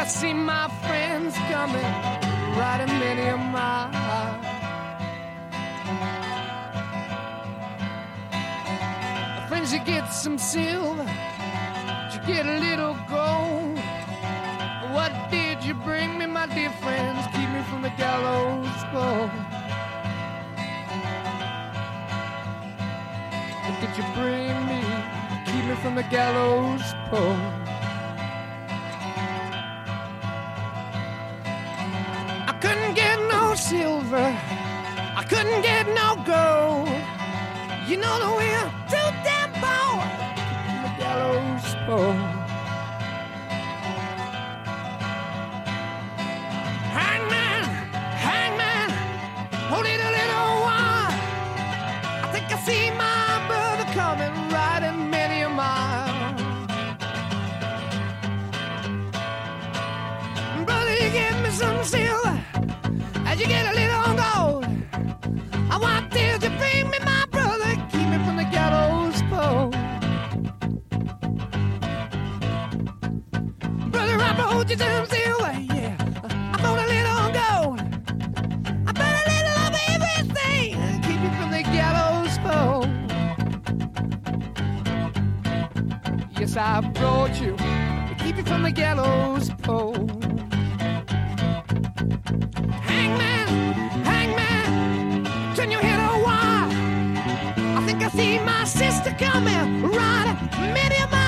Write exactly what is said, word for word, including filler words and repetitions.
see my friends coming, riding many a mile. Friends, you get some silver, you get a little gold. What did you bring me, my dear friends? Keep me from the gallows pole. What did you bring me? Keep me from the gallows pole. I couldn't get no silver, I couldn't get no gold. You know that we're too damn poor from the gallows pole. Hangman, hangman, hold it a little while. I think I see my brother coming, riding many a mile. Brother, you give me some silver, as you get a little gold. I want till you bring me my brother, keep me from the gallows pole. Brother, I brought you some silver, yeah. I brought a little gold. I brought a little of everything, keep you from the gallows pole. Yes, I brought you to keep you from the gallows pole. Hangman, hangman, turn your head a while. I think I see my sister coming, riding many a mile.